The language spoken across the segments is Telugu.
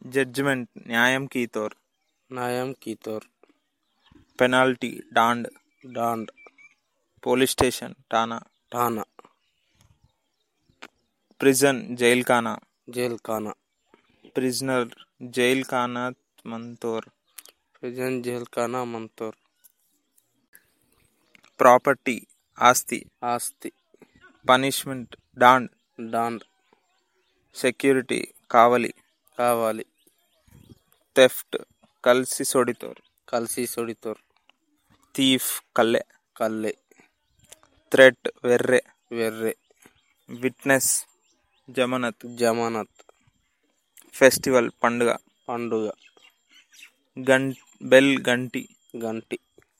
జడ్జిమెంట్ న్యాయం కీతోర్. న్యాయం కీతోర్. పెనాల్టీ డాండ్. డాండ్. పోలీస్ స్టేషన్ ఠానా. ఠానా. ప్రిజన్ జైల్ ఖానా. జైల్ ఖానా. ప్రిజనర్ జైల్ ఖానా మంతోర్. ప్రిజన్ జైల్ ఖానా మంతోర్. ప్రాపర్టీ ఆస్తి. ఆస్తి. పనిష్మెంట్ డాండ్. డాండ్. సెక్యూరిటీ కావలి. కావాలి. థెఫ్ట్ కల్సి సొడితోర్. కల్సి సొడితోర్. థీఫ్ కల్లె. కల్లె. థ్రెట్ వెర్రె. వెర్రె. విట్నెస్ జమనత్. జమానత్. ఫెస్టివల్ పండుగ. పండుగ. బెల్ గంటి. గంటి.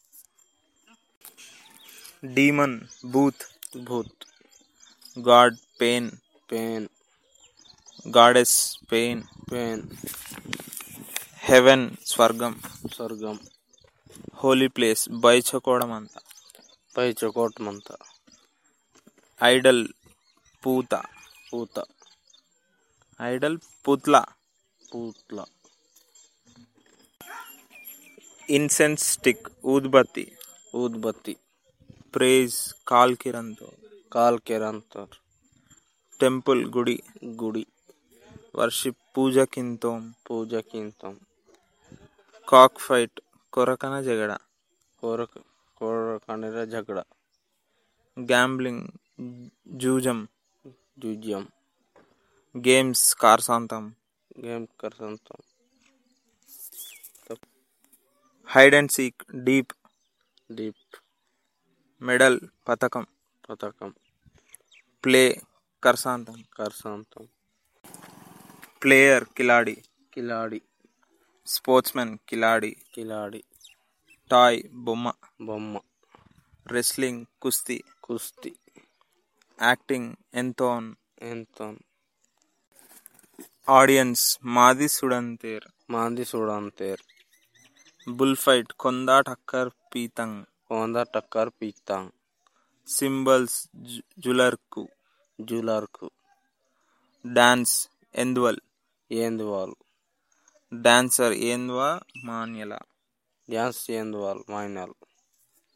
డీమన్ భూత్. భూత్. గాడ్ పెయిన్. పెయిన్. గాడెస్ పెయిన్. పెయిన్. హెవెన్ స్వర్గం. స్వర్గం. హోలీ ప్లేస్ బైచకోవడమంత. బైచకోవటమంత. ఐడల్ పూత. పూత. ఐడల్ పుత్ల. పూత్ల. ఇన్సెన్స్ స్టిక్ ఊద్బత్తి. ఊద్బత్తి. ప్రేజ్ కాల్ కిరణ్తో. కాల్ కిరణ్తో. టెంపుల్ గుడి. గుడి. వర్షిప్ పూజ కింతోం. పూజ కింతం. కాక్ ఫైట్ కొరకన జగడ. కొరకన జగడ. గ్యాంబ్లింగ్ జూజం. జూజ్యం. గేమ్స్ కార్సాంతం. గేమ్ కార్సాంతం. హైడ్ అండ్ సీక్ డీప్. డీప్. మెడల్ పతకం. పతకం. ప్లే కర్సాంతం. కర్సాంతం. ప్లేయర్ కిలాడి. కిలాడి. స్పోర్ట్స్మెన్ కిలాడి. కిలాడి. టాయ్ బొమ్మ. బొమ్మ. రెస్లింగ్ కుస్తీ. కుస్తీ. యాక్టింగ్ ఎంతోన్. ఎంతోన్. ఆడియన్స్ మాది సుడంతేర్. మాది సుడంతేర్. బుల్ ఫైట్ కొందా టక్కర్ పీతంగ్. కొందా టక్కర్ పీతంగ్. సింబల్స్ జులర్కు. జులర్కు. డాన్స్ ఎందువల్. ఏందువాల్. డాన్సర్ ఏంద్వా మాన్యల. డ్యాన్స్ ఏందువాల్ మాన్యల్.